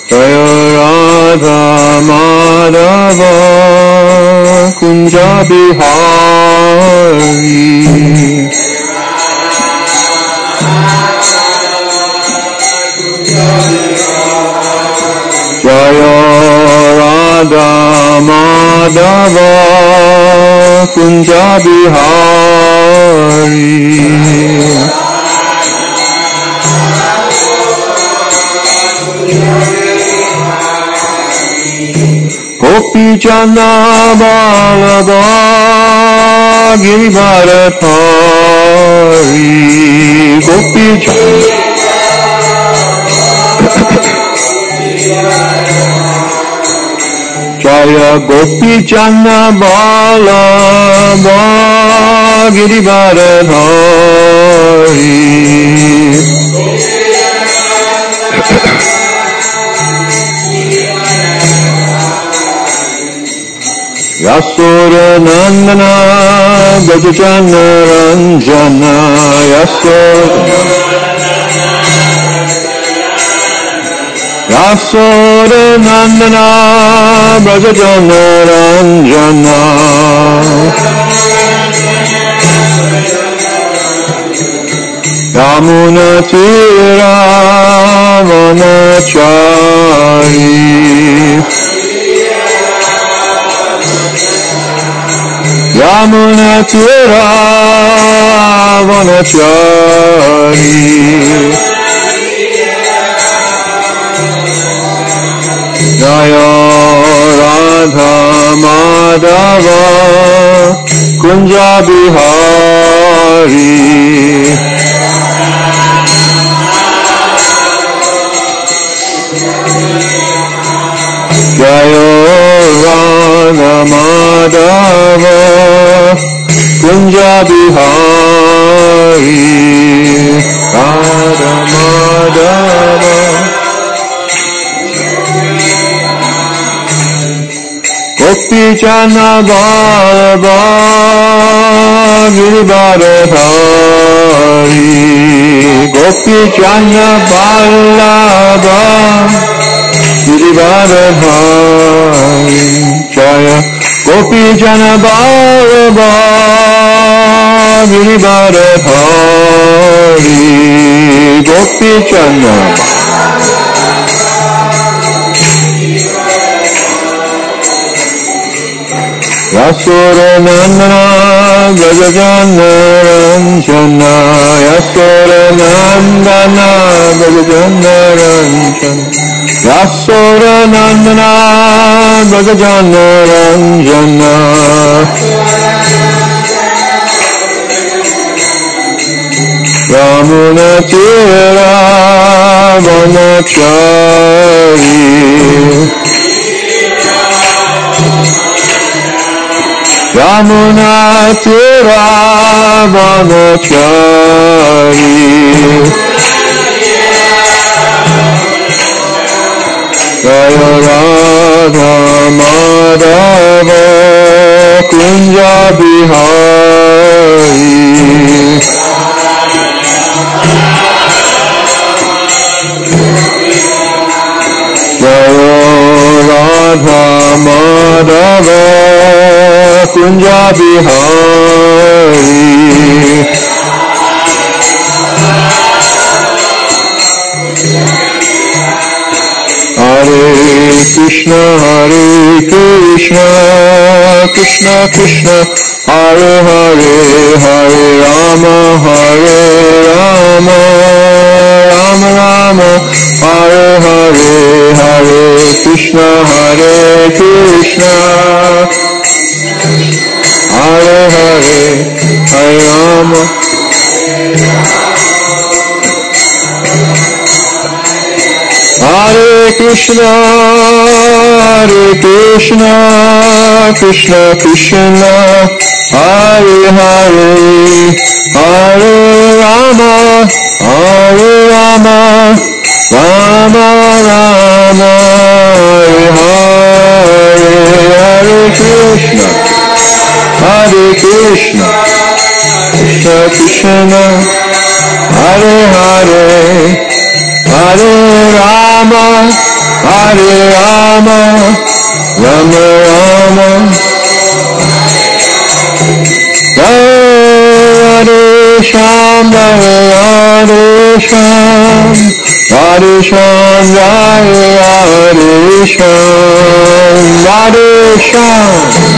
Jaya Radha Madhava Kunja Bihari Jaya Radha Madhava Kunja Bihari Gopi Jana Balaba Girivardhari Gopi Jana Jaya Gopi Jana Balaba Girivardhari Yasura Nandana Brajajana Ranjana Yasura Nandana Brajajana Ranjana Yamuna Tira Vanachari Yamuna Tira Vanachari Jaya Radha Madhava Kunja Bihari Jaya Radha Madhava Kunja Bihari Radha Madhava Gopi Jana Balaba Girivardhari Gopi Jana Balaba Girivardhari Jaya Gopi Jana Balaba Girivardhari Gopi Jana Yasura Nandana Brajajana Ranjana Yasura Nandana Brajajana Ranjana Yasura Nandana Brajajana Ranjana Yamuna Tira Vanachari Yamuna Tira Vanachari Jaya Radha Madhava Kunja Bihari Jaya Radha Madhava Kunja Bihari Hare Krishna Krishna Krishna Hare Hare Hare Rama Hare Rama Rama Rama Hare Hare Hare Krishna Hare Krishna Hare Hare Hare Rama Hare Krishna Krishna Krishna Hare Hare Hare Rama Rama Rama Hare Hare Hare Krishna Krishna Krishna Hare Hare Hare Rama Hare Rama, Rama Rama, Hare Sham, Hare Sham, Hare Sham, Hare Sham, Hare Sham.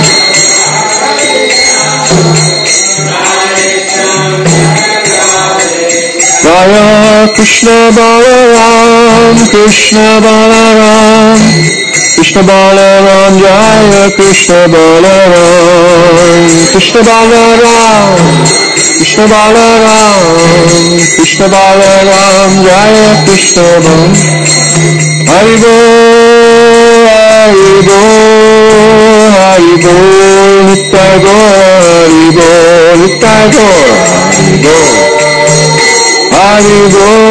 Jaya Krishna Balaram, Krishna Balaram, Krishna Balaram, Jaya Krishna Balaram, Krishna Balaram, Krishna Balaram, Krishna Balaram, Jaya Krishna Balaram. Hari Bol, Hari Bol, Hari Bol, Nitai Gaur, Hari Bol, Nitai Gaur, Hari Bol. Hari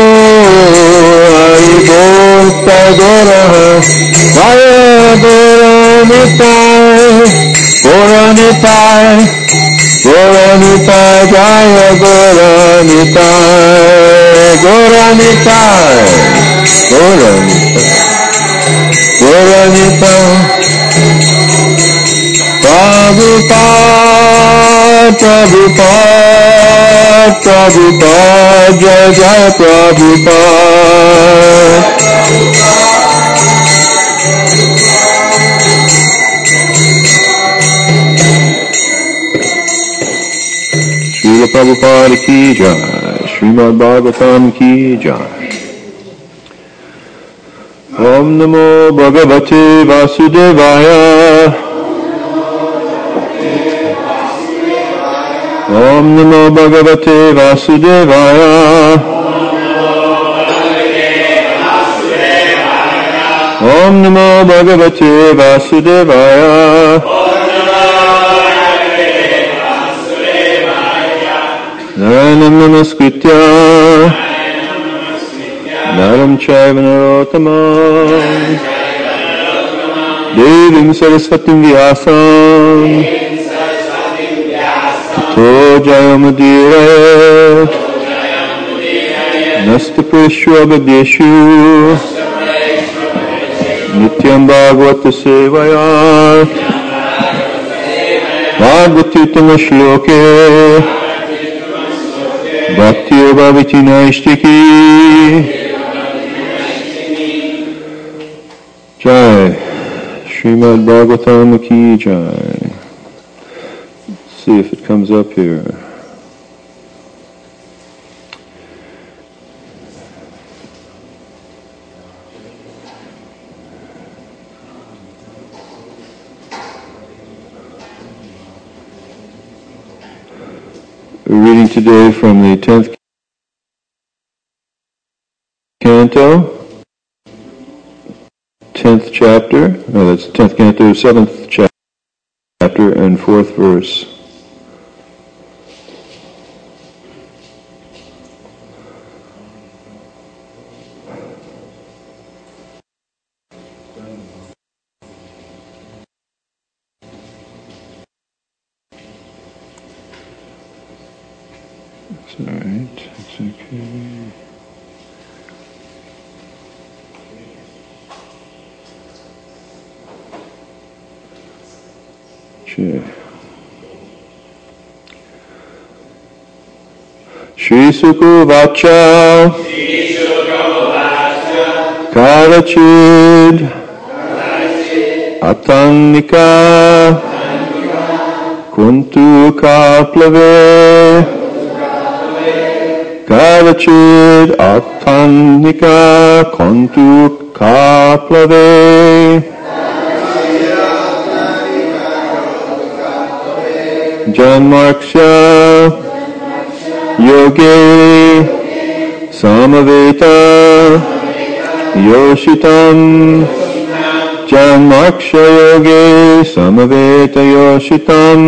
Bol, Tagora, Jaya Goranitai, Goranitai, Goranitai, Jaya Goranitai, Goranitai, Goranitai, Goranitai. Prabhupada, Prabhupada, Prabhupada, Jai Jai Prabhupada. Srila Prabhupada ki jai, Srimad Bhagavatam ki jai. Om Namo Bhagavate Vasudevaya. Om Namo Bhagavate Vasudevaya. Om Namo Bhagavate Vasudevaya. Naranam Namaskritya Naram Chaiva Narottamam Devim Saraswatim Vyasam Tato Jayamudire Nastaprishu Abhadeshu Nityam Bhagavata Sevaya Bhagavatuttama Shloke Bhakti Bhaviti Naishtiki Jai Srimad Bhagavatam ki jai. See if it comes up here. We're reading today from the 10th canto, 10th chapter, no, that's the 10th canto, 7th chapter, and 4th verse. It's all right, it's okay. Shri Sukhovacha Karachid Atannika Kuntu Kaplave Karachid Atannika Kuntu Kaplave Janmarksha Yogi Samaveta Yoshitam Janmarksha Yogi Samaveta Yoshitam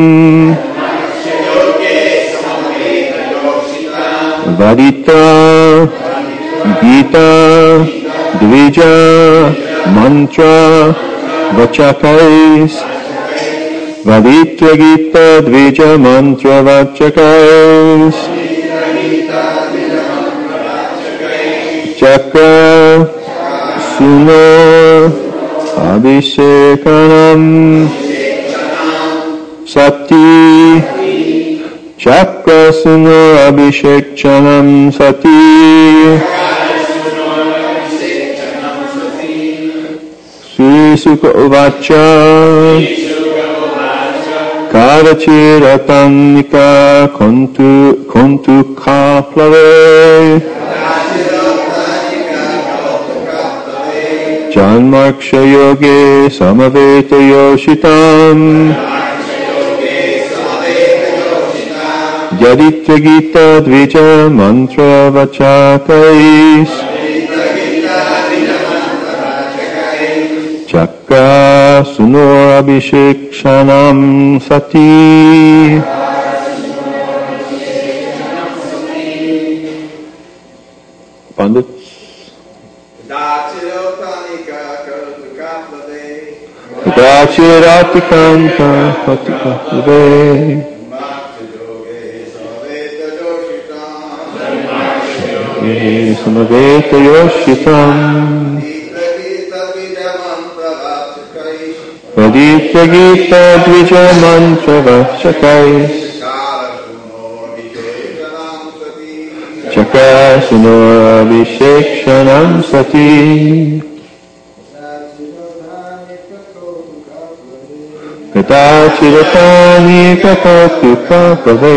Vadita Gita Dvija Mantra Vachakais Vaditra Gita Dvija Mantra Vachakais Chakra suno abhishekanam sati chakra suno abhishekchanam sati Sri Sukha Uvacha Kadachiratanika kontu kaplave Janmarksha yoge samaveta yoshitam Yaditya gita dvija mantra vachakais Chakra sunor abhishekshanam sati Pandits Dachirattikanta Patikaplave Samaveta Yoshitam Vaditya Gita Dvija Mantra Vachakais Chakra Sunor Abhishekshanam Sati Katachiratani Kakatu Kapave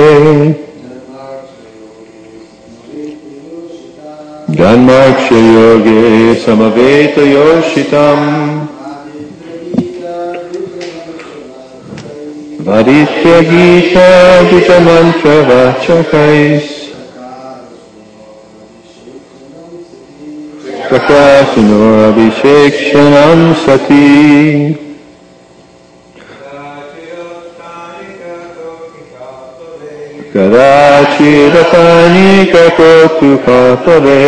Janmarksha Yoge Samaveta Yoshitam Vaditya Gita Dvija Mantra Vachakais Chakra Sunor Abhishekshanam Sati Kadachiratani kakotu kapave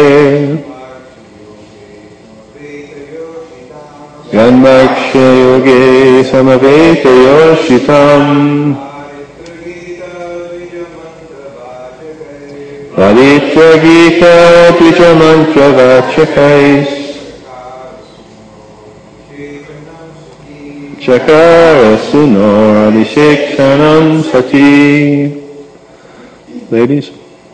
Janmarksha yoge samaveta yoshitam Vaditya gita dvija mantra vachakais Chakara sunor abhishekshanam sati Ladies.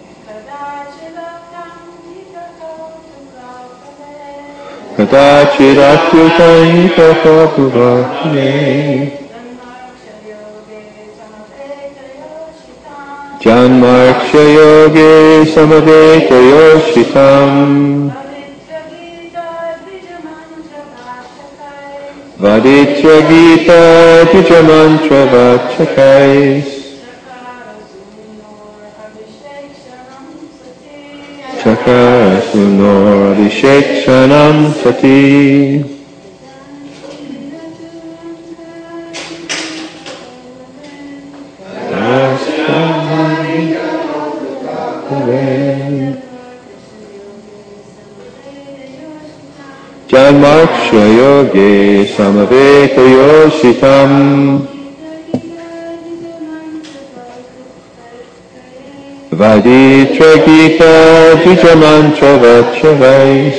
Kadachirattyutani kakapuvane Janmarksha yoge samaveta yoshitam Vaditya gita dvija mantra vachakais Chakra sunor abhishekshanam sati Janmarksha yoge samaveta yoshitam Vaditra Gita Dvija Mantra Vachakais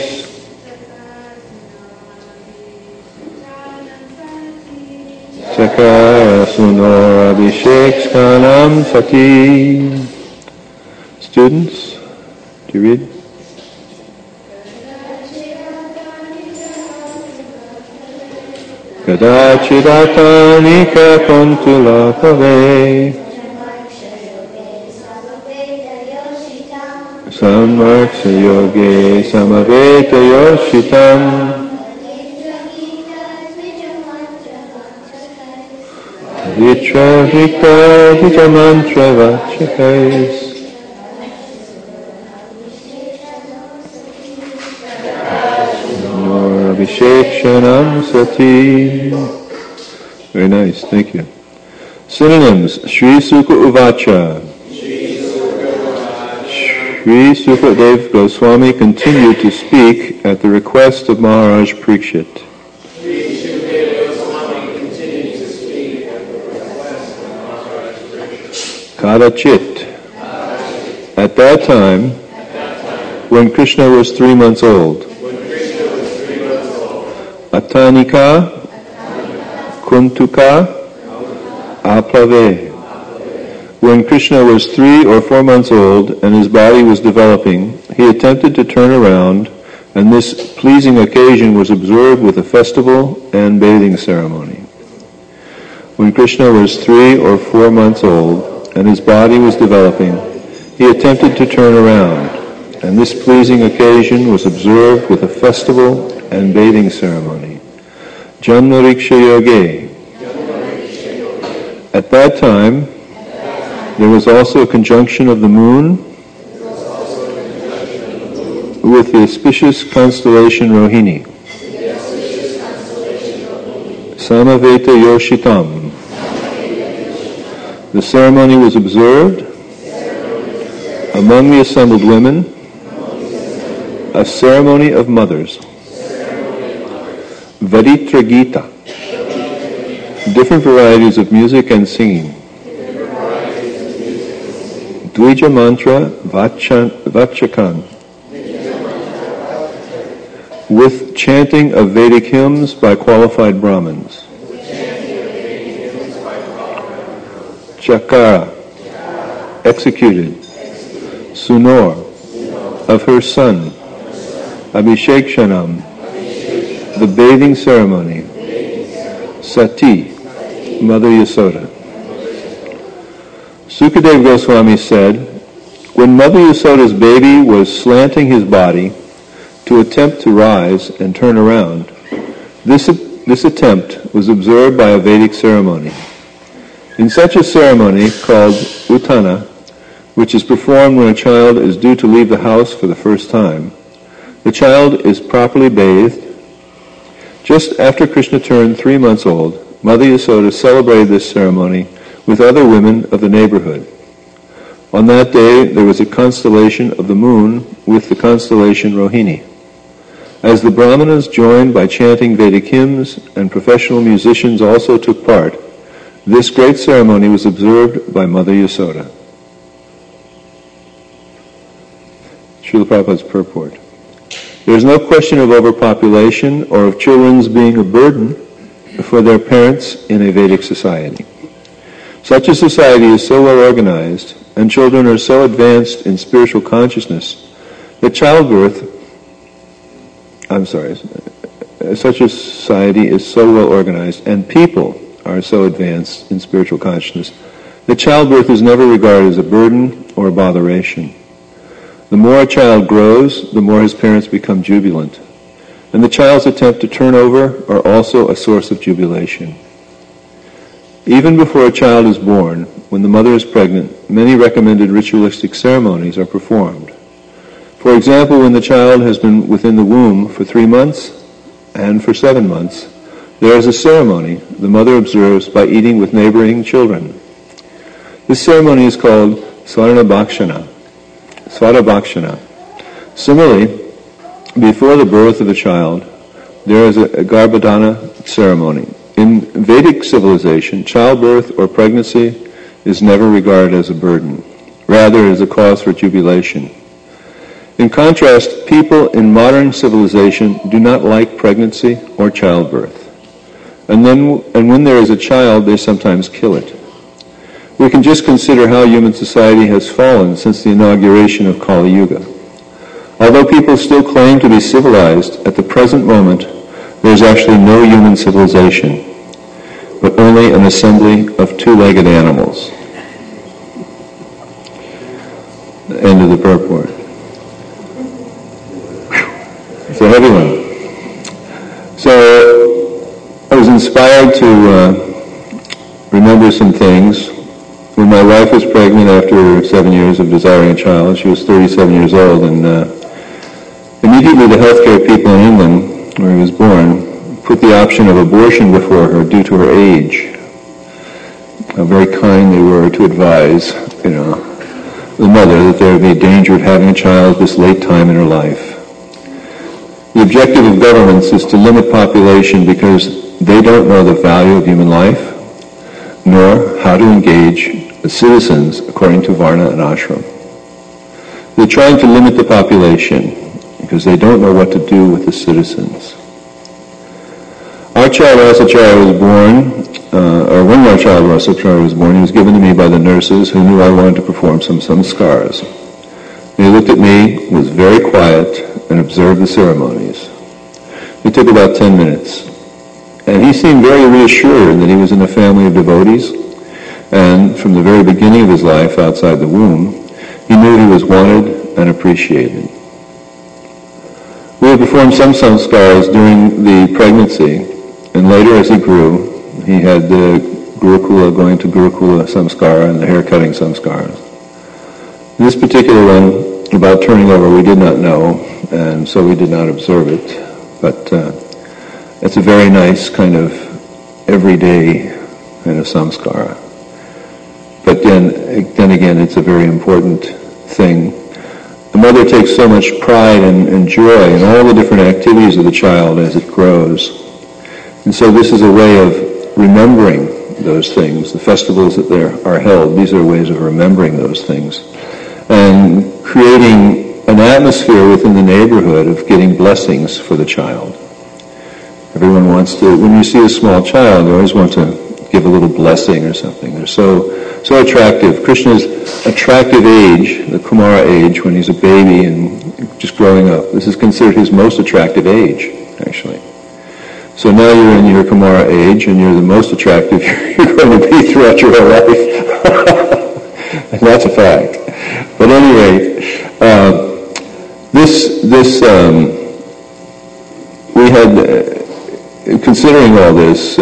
Chakra Sunor Abhishekshanam Sati. Students, do you read? Kadachidatanika kontula pave Sammarksha yoge samaveta yoshitam Vitra Vikta Vija Mantra Vachakais Nor Abhishekshanam Sati. Very nice, thank you. Synonyms: Sri Sukha Uvacha. Sri Sukadev Goswami continued to speak at the request of Maharaj Parikshit. Kadachit. At that time, when Krishna was 3 months old, Atanika Kuntuka Aplave. When Krishna was 3 or 4 months old and his body was developing, he attempted to turn around, and this pleasing occasion was observed with a festival and bathing ceremony. When Krishna was 3 or 4 months old and his body was developing, he attempted to turn around, and this pleasing occasion was observed with a festival and bathing ceremony. Janmariksha Yoge. At that time, there was also a conjunction of the moon with the auspicious constellation Rohini. Samaveta Yoshitam. The ceremony was observed among the assembled women, a ceremony of mothers. Vaditra Gita. Different varieties of music and singing. Dvija Mantra Vachakan. With chanting of Vedic hymns by qualified Brahmins. Chakara. Executed. Sunor. Of her son. Abhishekshanam. The bathing ceremony. Sati. Mother Yasoda. Sukadeva Goswami said, when Mother Yasoda's baby was slanting his body to attempt to rise and turn around, this attempt was observed by a Vedic ceremony. In such a ceremony called Uttana, which is performed when a child is due to leave the house for the first time, the child is properly bathed. Just after Krishna turned 3 months old, Mother Yasoda celebrated this ceremony with other women of the neighborhood. On that day, there was a constellation of the moon with the constellation Rohini. As the Brahmanas joined by chanting Vedic hymns and professional musicians also took part, this great ceremony was observed by Mother Yasoda. Srila Prabhupada's purport. There is no question of overpopulation or of children's being a burden for their parents in a Vedic society. Such a society is so well organized, and children are so advanced in spiritual consciousness, that such a society is so well organized, and people are so advanced in spiritual consciousness, that childbirth is never regarded as a burden or a botheration. The more a child grows, the more his parents become jubilant, and the child's attempt to turn over are also a source of jubilation. Even before a child is born, when the mother is pregnant, many recommended ritualistic ceremonies are performed. For example, when the child has been within the womb for 3 months and for 7 months, there is a ceremony the mother observes by eating with neighboring children. This ceremony is called Svarabhakshana. Similarly, before the birth of a child, there is a Garbhadhana ceremony. In Vedic civilization, childbirth or pregnancy is never regarded as a burden. Rather, it is a cause for jubilation. In contrast, people in modern civilization do not like pregnancy or childbirth. And when there is a child, they sometimes kill it. We can just consider how human society has fallen since the inauguration of Kali Yuga. Although people still claim to be civilized, at the present moment, there is actually no human civilization, but only an assembly of two-legged animals. The end of the purport. It's a heavy one. So I was inspired to remember some things. When my wife was pregnant after 7 years of desiring a child, she was 37 years old, and immediately the healthcare people in England, where he was born, put the option of abortion before her due to her age. How very kind they were to advise, the mother that there would be danger of having a child this late time in her life. The objective of governments is to limit population because they don't know the value of human life, nor how to engage the citizens according to Varna and Ashram. They're trying to limit the population because they don't know what to do with the citizens. child Rasacharya was born, or when our child Rasacharya was born, he was given to me by the nurses who knew I wanted to perform some samskars. He looked at me, was very quiet, and observed the ceremonies. It took about 10 minutes. And he seemed very reassured that he was in a family of devotees. And from the very beginning of his life outside the womb, he knew he was wanted and appreciated. We had performed some samskars during the pregnancy, and later as he grew, he had the Gurukula, going to Gurukula samskara and the hair cutting samskara. This particular one, about turning over, we did not know, and so we did not observe it. But it's a very nice kind of everyday kind of samskara. But then again, it's a very important thing. The mother takes so much pride and joy in all the different activities of the child as it grows. And so this is a way of remembering those things. The festivals that there are held, these are ways of remembering those things. And creating an atmosphere within the neighborhood of getting blessings for the child. Everyone wants to, when you see a small child, you always want to give a little blessing or something. They're so attractive. Krishna's attractive age, the Kumara age, when he's a baby and just growing up, this is considered his most attractive age, actually. So now you're in your Kumara age and you're the most attractive you're going to be throughout your whole life. And that's a fact. But anyway, we had, considering all this,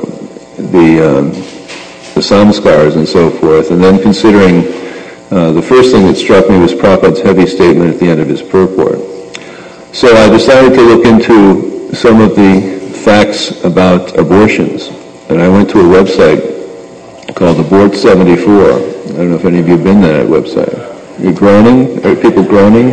the samskars and so forth, and then considering the first thing that struck me was Prabhupada's heavy statement at the end of his purport. So I decided to look into some of the facts about abortions, and I went to a website called Abort 74. I don't know if any of you have been to that website. You're groaning? Are people groaning?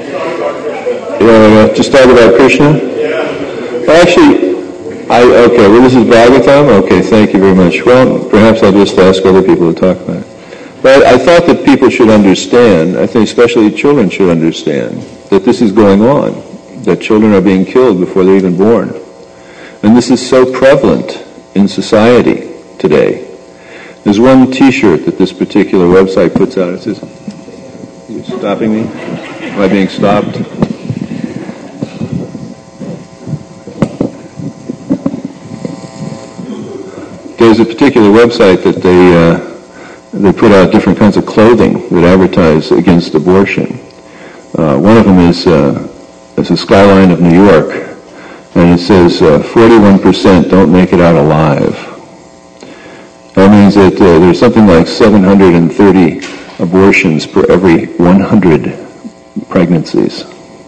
Just talk about Krishna? Well, actually, okay, well, this is Bhagavatam? Okay, thank you very much. Well, perhaps I'll just ask other people to talk about it. But I thought that people should understand, I think especially children should understand, that this is going on, that children are being killed before they're even born. And this is so prevalent in society today. There's one T-shirt that this particular website puts out. It says, are you stopping me? Am I being stopped? There's a particular website that they put out different kinds of clothing that advertise against abortion. One of them is a skyline of New York, and it says 41% don't make it out alive. That means that there's something like 730 abortions per every 100 pregnancies.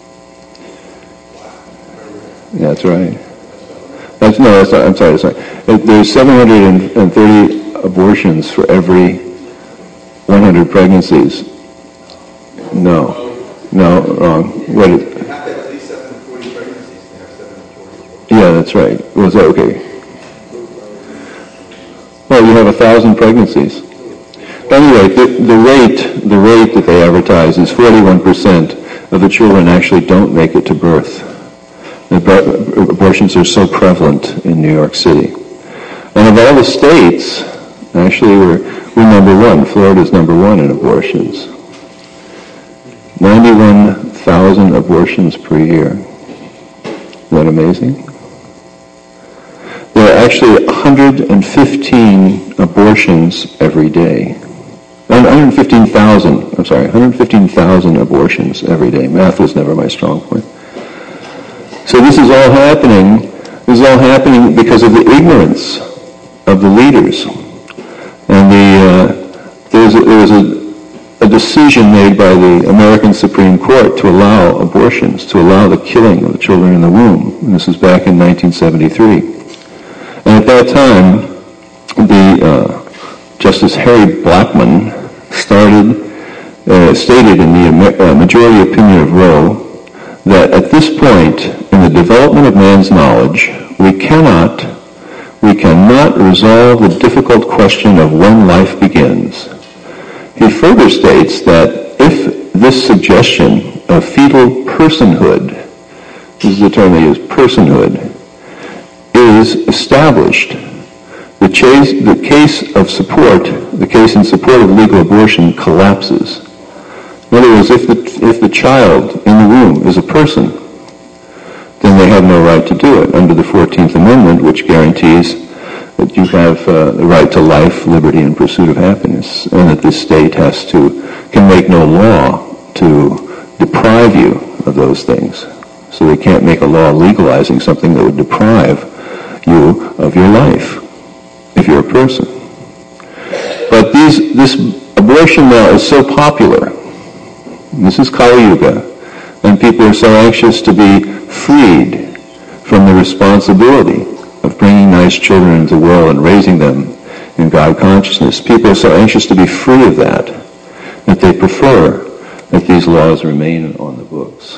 Yeah, that's right. I'm sorry. There's 730 abortions for every 100 pregnancies. No, wrong. What is it? You have to have at least 740 pregnancies to have 740. Yeah, that's right. Was that okay? Well, you have 1,000 pregnancies. Anyway, the rate that they advertise is 41% of the children actually don't make it to birth. Abortions are so prevalent in New York City. And of all the states, actually we're number one. Florida's number one in abortions. 91,000 abortions per year. Isn't that amazing? There are actually 115 abortions every day. 115,000 abortions every day. Math was never my strong point. So this is all happening because of the ignorance of the leaders. And there was a decision made by the American Supreme Court to allow abortions, to allow the killing of the children in the womb. And this was back in 1973. And at that time, the Justice Harry Blackmun stated in the majority opinion of Roe that at this point in the development of man's knowledge, we cannot resolve the difficult question of when life begins. He further states that if this suggestion of fetal personhood, this is the term they use, personhood, is established. The case in support of legal abortion collapses. In other words, if the child in the womb is a person, then they have no right to do it under the 14th Amendment, which guarantees that you have the right to life, liberty, and pursuit of happiness, and that the state can make no law to deprive you of those things. So they can't make a law legalizing something that would deprive you of your life if you're a person. But this abortion now is so popular. This is Kali Yuga, and people are so anxious to be freed from the responsibility of bringing nice children into the world and raising them in God consciousness. People are so anxious to be free of that they prefer that these laws remain on the books.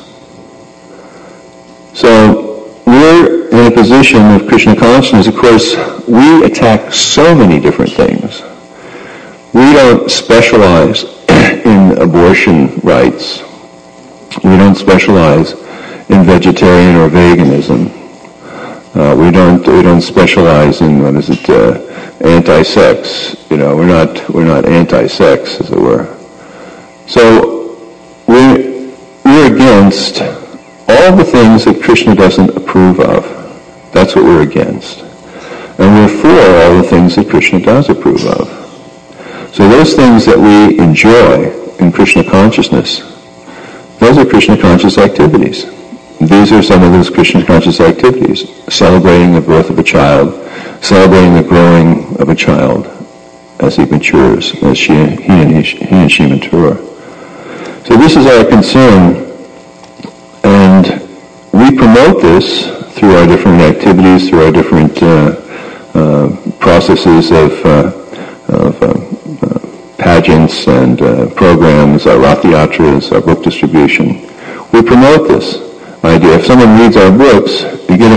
So we're in a position of Krishna consciousness. Of course, we attack so many different things. We don't specialize in abortion rights. We don't specialize in vegetarian or veganism. We don't specialize in anti-sex. We're not anti-sex, as it were. So we're against all the things that Krishna doesn't approve of. That's what we're against. And we're for all the things that Krishna does approve of. So those things that we enjoy in Krishna consciousness, those are Krishna conscious activities. These are some of those Krishna conscious activities. Celebrating the birth of a child, celebrating the growing of a child as he matures, as he and she mature. So this is our concern, and we promote this through our different activities, through our different processes of pageants and programs, our Rath Yatras, our book distribution. We promote this idea. If someone reads our books, you get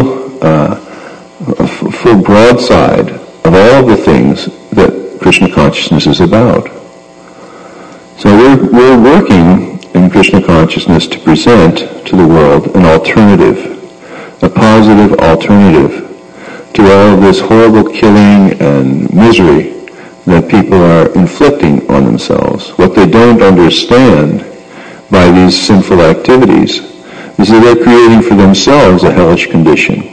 a full broadside of all of the things that Krishna consciousness is about. So we're working in Krishna consciousness to present to the world an alternative, a positive alternative to all of this horrible killing and misery that people are inflicting on themselves. What they don't understand by these sinful activities is that they're creating for themselves a hellish condition.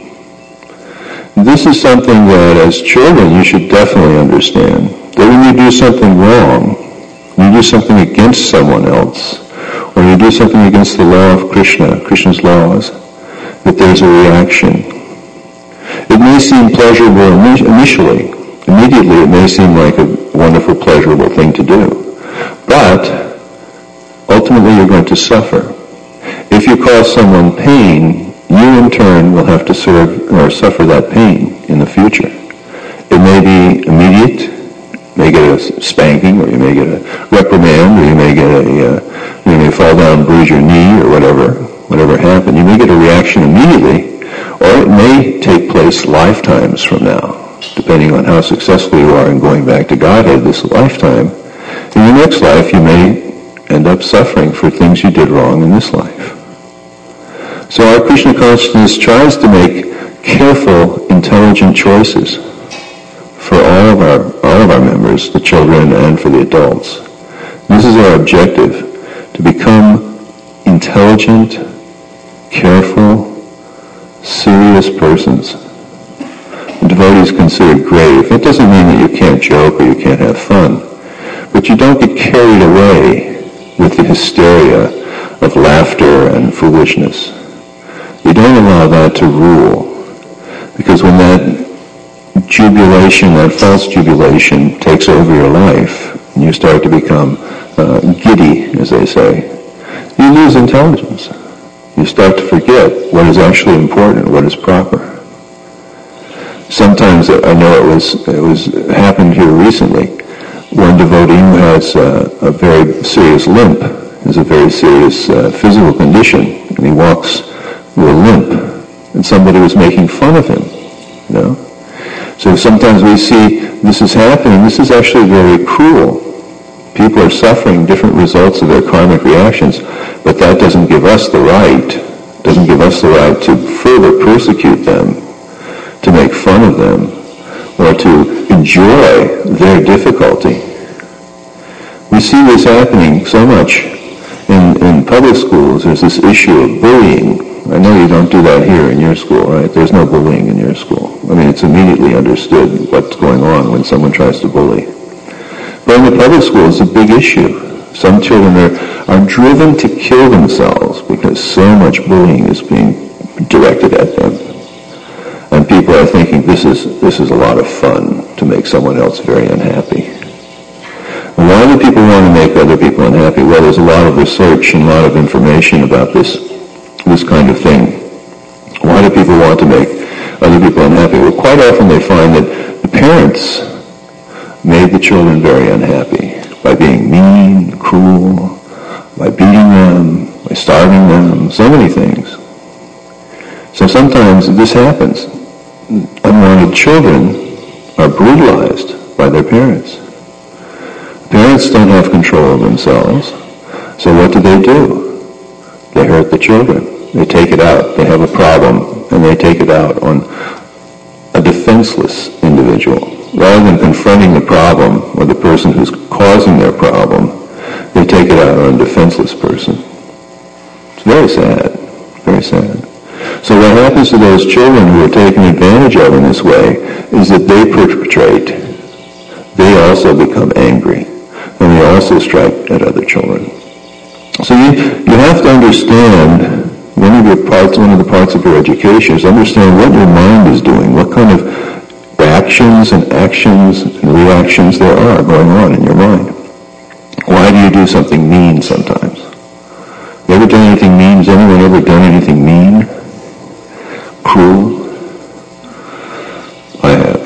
This is something that as children you should definitely understand. That when you do something wrong, when you do something against someone else, or you do something against the law of Krishna, Krishna's laws, that there's a reaction. It may seem pleasurable initially. Immediately it may seem like a wonderful, pleasurable thing to do. But ultimately you're going to suffer. If you cause someone pain, you in turn will have to suffer that pain in the future. It may be immediate. You may get a spanking, or you may get a reprimand, or you may fall down and bruise your knee, or whatever happened. You may get a reaction immediately, or it may take place lifetimes from now, depending on how successful you are in going back to Godhead this lifetime. In your next life, you may end up suffering for things you did wrong in this life. So our Krishna consciousness tries to make careful, intelligent choices for all of our members, the children and for the adults. This is our objective, to become intelligent, careful, serious persons. The devotee is considered grave. That doesn't mean that you can't joke or you can't have fun, but you don't get carried away with the hysteria of laughter and foolishness. You don't allow that to rule, because when that jubilation, that false jubilation, takes over your life, and you start to become giddy, as they say, you lose intelligence. You start to forget what is actually important, what is proper. Sometimes, I know it was happened here recently, one devotee who has a very serious limp, has a very serious physical condition, and he walks with a limp, and somebody was making fun of him, So sometimes we see this is happening. This is actually very cruel. People are suffering different results of their karmic reactions, but that doesn't give us the right to further persecute them, to make fun of them, or to enjoy their difficulty. We see this happening so much in public schools. There's this issue of bullying. I know you don't do that here in your school, right? There's no bullying in your school. I mean, it's immediately understood what's going on when someone tries to bully. But in the public school, it's a big issue. Some children are driven to kill themselves because so much bullying is being directed at them. And people are thinking this is a lot of fun to make someone else very unhappy. And why do people want to make other people unhappy? Well, there's a lot of research and a lot of information about this kind of thing. Why do people want to make other people unhappy? Well, quite often they find that the parents made the children very unhappy by being mean, cruel, by beating them, by starving them, so many things. So sometimes this happens. Unwanted children are brutalized by their parents. Parents don't have control of themselves, so what do? They hurt the children. They take it out. They have a problem, and they take it out on a defenseless individual. Rather than confronting the problem or the person who's causing their problem, they take it out on a defenseless person. It's very sad, very sad. So what happens to those children who are taken advantage of in this way is that they perpetrate. They also become angry, and they also strike at other children. So you have to understand, one of the parts of your education is understand what your mind is doing, what kind of actions and reactions there are going on in your mind. Why do you do something mean sometimes? You ever done anything mean? Has anyone ever done anything mean? Cruel? I have.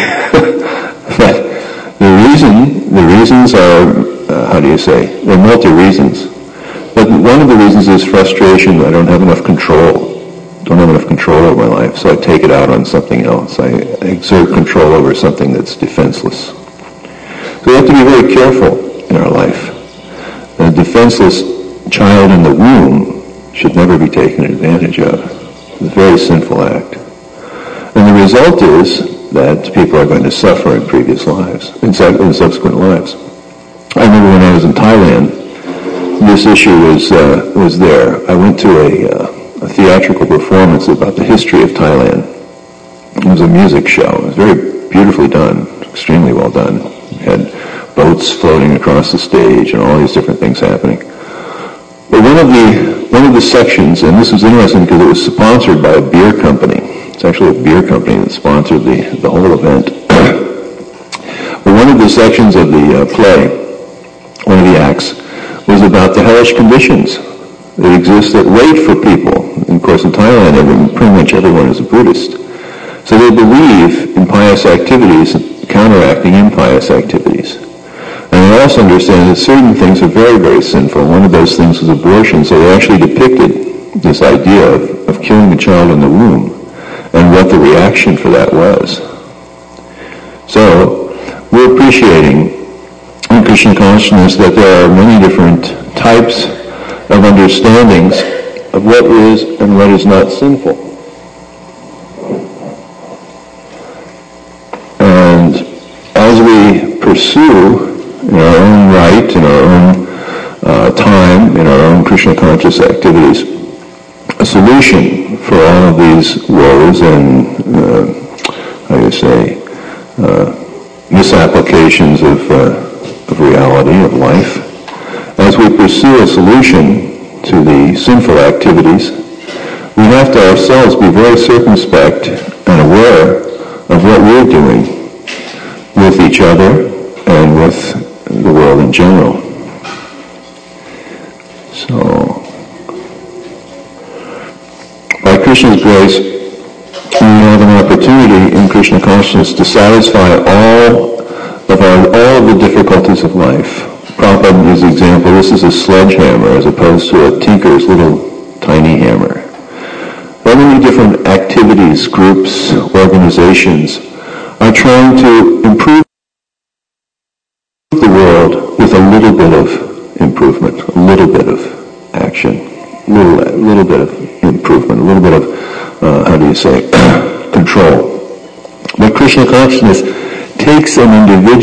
But the reasons are, they're multi-reasons. But one of the reasons is frustration. I don't have enough control. Don't have enough control over my life, so I take it out on something else. I exert control over something that's defenseless. So we have to be very careful in our life. A defenseless child in the womb should never be taken advantage of. It's a very sinful act. And the result is that people are going to suffer in previous lives, in subsequent lives. I remember when I was in Thailand, this issue was there. I went to a theatrical performance about the history of Thailand. It was a music show. It was very beautifully done, extremely well done. We had boats floating across the stage and all these different things happening. But one of the sections, and this was interesting because it was sponsored by a beer company. It's actually a beer company that sponsored the whole event. But one of the sections of the play, one of the acts, was about the hellish conditions that exist that wait for people. And of course in Thailand, pretty much everyone is a Buddhist. So they believe in pious activities counteracting impious activities. And they also understand that certain things are very, very sinful. One of those things was abortion. So they actually depicted this idea of killing a child in the womb and what the reaction for that was. So we're appreciating in Krishna consciousness that there are many different types of understandings of what is and what is not sinful. And as we pursue in our own right, in our own time, in our own Krishna conscious activities, a solution for all of these woes and, misapplications of reality, of life, as we pursue a solution to the sinful activities, we have to ourselves be very circumspect and aware of what we're doing with each other and with the world in general. So, by Krishna's grace, we have an opportunity in Krishna consciousness to satisfy all of the difficulties of life. Prabhupada gives the example, this is a sledgehammer as opposed to a tinker's little tiny hammer. How many different activities, groups, organizations are trying to improve the world with a little bit of improvement, a little bit of action, a little bit of improvement, a little bit of, control. But Krishna consciousness takes the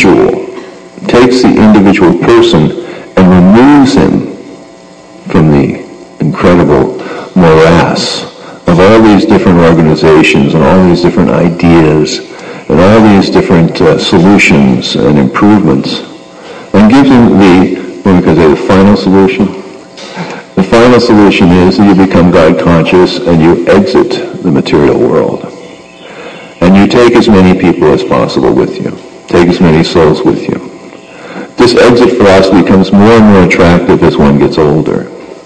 individual person and removes him from the incredible morass of all these different organizations and all these different ideas and all these different solutions and improvements, and gives him the final solution. The final solution is that you become God conscious and you exit the material world. And you take as many people as possible with you. Take as many souls with you. This exit philosophy becomes more and more attractive as one gets older.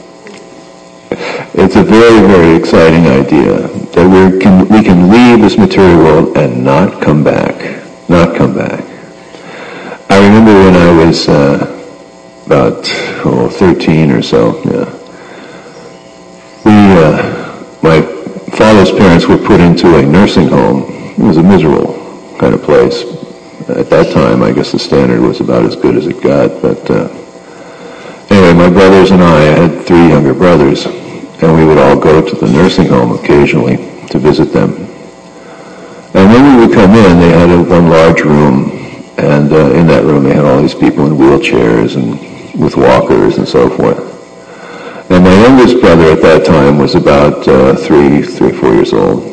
It's a very, very exciting idea that we can leave this material world and not come back. Not come back. I remember when I was about 13 or so. My father's parents were put into a nursing home. It was a miserable kind of place. At that time, I guess the standard was about as good as it got. But anyway, my brothers and I had 3 younger brothers, and we would all go to the nursing home occasionally to visit them. And when we would come in, they had one large room, and in that room they had all these people in wheelchairs and with walkers and so forth. And my youngest brother at that time was about 4 years old.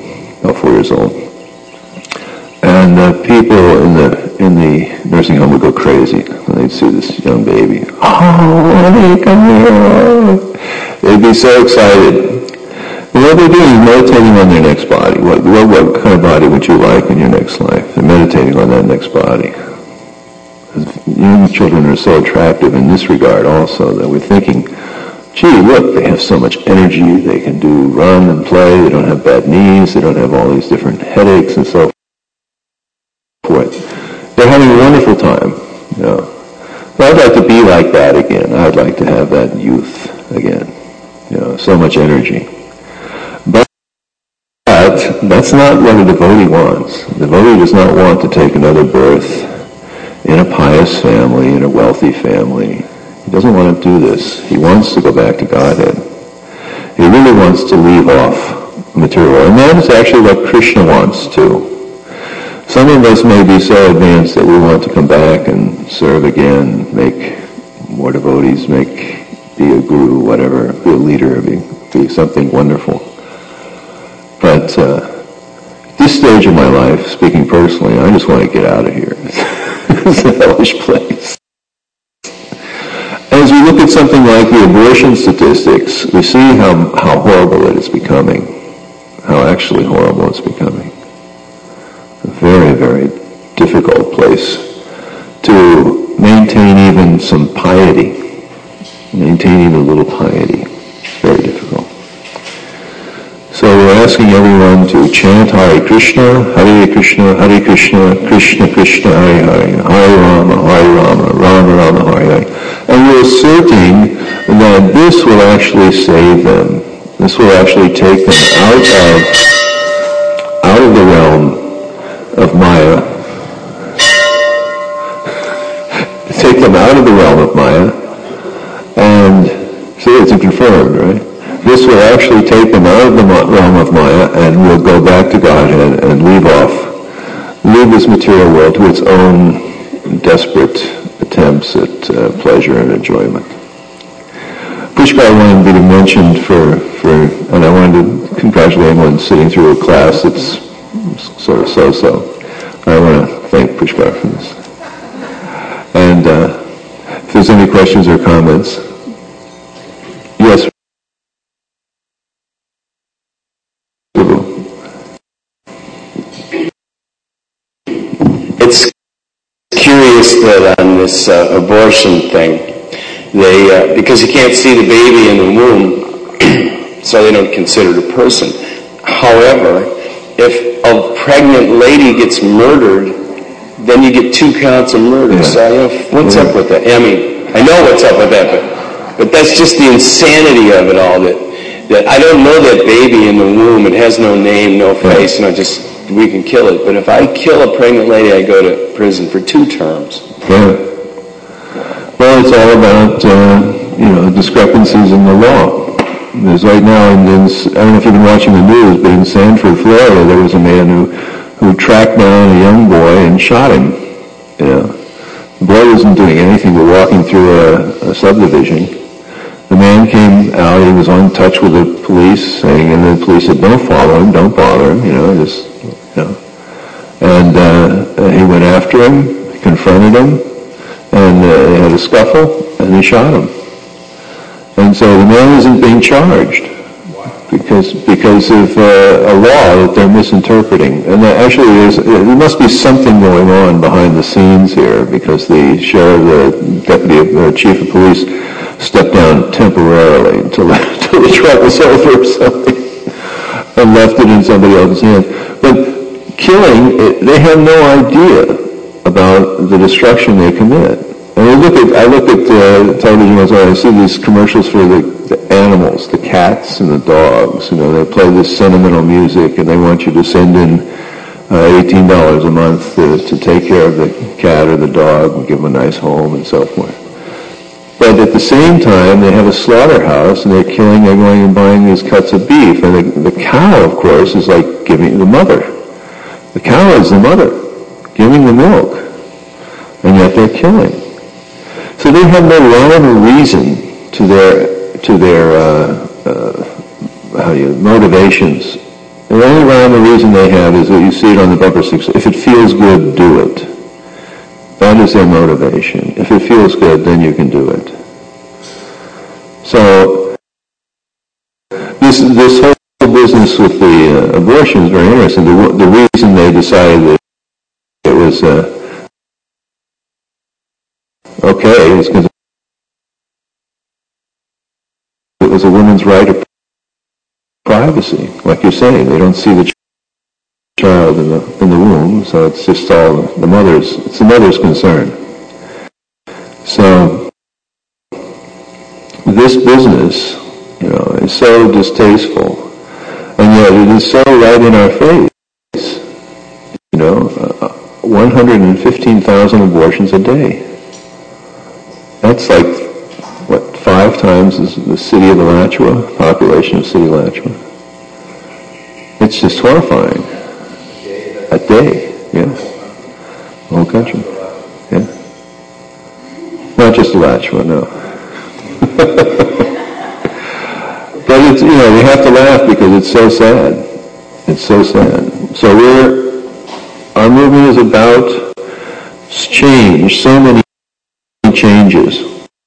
And people in the nursing home would go crazy when they'd see this young baby. Oh, hey, come here. They'd be so excited. And what they're doing is meditating on their next body. What kind of body would you like in your next life? They're meditating on that next body. Young children are so attractive in this regard also that we're thinking, gee, look, they have so much energy. They can run and play. They don't have bad knees. They don't have all these different headaches and so forth. They're having a wonderful time. I'd like to be like that again. I'd like to have that youth again. So much energy. But that's not what a devotee wants. The devotee does not want to take another birth in a pious family, in a wealthy family. He doesn't want to do this. He wants to go back to Godhead. He really wants to leave off material. And that is actually what Krishna wants too. Some of us may be so advanced that we want to come back and serve again, make more devotees, be a guru, whatever, be a leader, be something wonderful. But at this stage of my life, speaking personally, I just want to get out of here. It's a hellish place. As we look at something like the abortion statistics, we see how horrible it is becoming, how actually horrible it's becoming. A very, very difficult place to maintain even some piety, maintain even a little piety. Very difficult. So we're asking everyone to chant Hare Krishna, Krishna Krishna Krishna, Hare Hare, Hare Rama, Rama Rama, Hare Hare. And we're asserting that this will actually save them. This will actually take them out of the realm of Maya. Take them out of the realm of Maya. And see, it's confirmed, right? This will actually take them out of the realm of Maya and will go back to Godhead and leave this material world to its own desperate attempts at pleasure and enjoyment. Pushkar wanted to be mentioned and I wanted to congratulate anyone sitting through a class that's sort of so-so. I want to thank Pushkar for this. And if there's any questions or comments. Yes. It's curious that on this abortion thing, because you can't see the baby in the womb, so they don't consider it a person. However, if a pregnant lady gets murdered, then you get 2 counts of murder. Yeah. So, what's up with that? I mean, I know what's up with that, but that's just the insanity of it all. That I don't know that baby in the womb. It has no name, no face, we can kill it. But if I kill a pregnant lady, I go to prison for 2 terms. Yeah. Well, it's all about discrepancies in the law. There's right now, I don't know if you've been watching the news, but in Sanford, Florida, there was a man who who tracked down a young boy and shot him. The boy wasn't doing anything but walking through a subdivision. The man came out, he was on touch with the police, and the police said, don't follow him, don't bother him, And he went after him, confronted him, and they had a scuffle, and he shot him. And so the man isn't being charged because of a law that they're misinterpreting. And there must be something going on behind the scenes here, because the sheriff, the deputy, the chief of police stepped down temporarily until the trial was over or something, and left it in somebody else's hands. But killing, they have no idea about the destruction they commit. And I look at television once in a while, I see these commercials for the animals, the cats and the dogs. They play this sentimental music, and they want you to send in $18 a month to take care of the cat or the dog and give them a nice home and so forth. But at the same time, they have a slaughterhouse, and they're going and buying these cuts of beef. And the cow, of course, is like giving the mother. The cow is the mother, giving the milk, and yet they're killing. So they have no rhyme or reason to their motivations. The only rhyme or reason they have is that you see it on the bumper sticker. If it feels good, do it. That is their motivation. If it feels good, then you can do it. So this whole business with the abortion is very interesting. The reason they decided that it was okay is because it was a woman's right of privacy. Like you're saying, they don't see the child in the womb, so it's just all the mother's concern. So this business, is so distasteful, and yet it is so right in our face. 115,000 abortions a day. That's like, 5 times the city of Alachua, population of city of Alachua. It's just horrifying. A day, yeah. The whole country, yeah. Not just Alachua, no. But it's, we have to laugh because it's so sad. It's so sad. So our movement is about change, so many changes,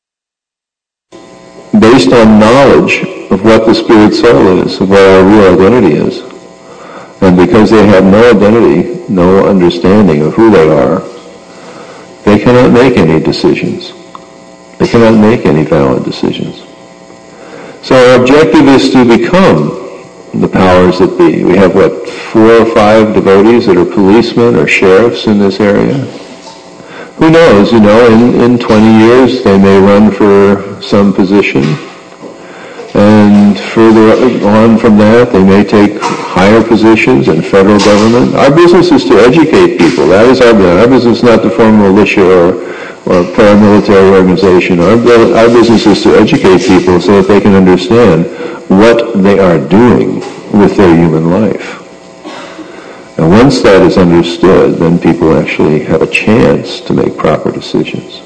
based on knowledge of what the spirit soul is, of what our real identity is. And because they have no identity, no understanding of who they are, they cannot make any decisions. They cannot make any valid decisions. So our objective is to become the powers that be. We have, 4 or 5 devotees that are policemen or sheriffs in this area. Who knows, in 20 years they may run for some position, and further on from that they may take higher positions in federal government. Our business is to educate people. That is our business. Our business is not to form a militia or paramilitary organization. Our business is to educate people so that they can understand what they are doing with their human life. And once that is understood, then people actually have a chance to make proper decisions.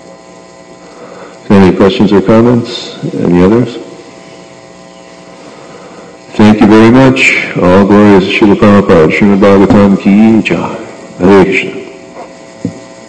Any questions or comments? Any others? Thank you very much. All glory is Srila Prabhupada. Srimad Bhagavatam ki jai. Hare Krishna.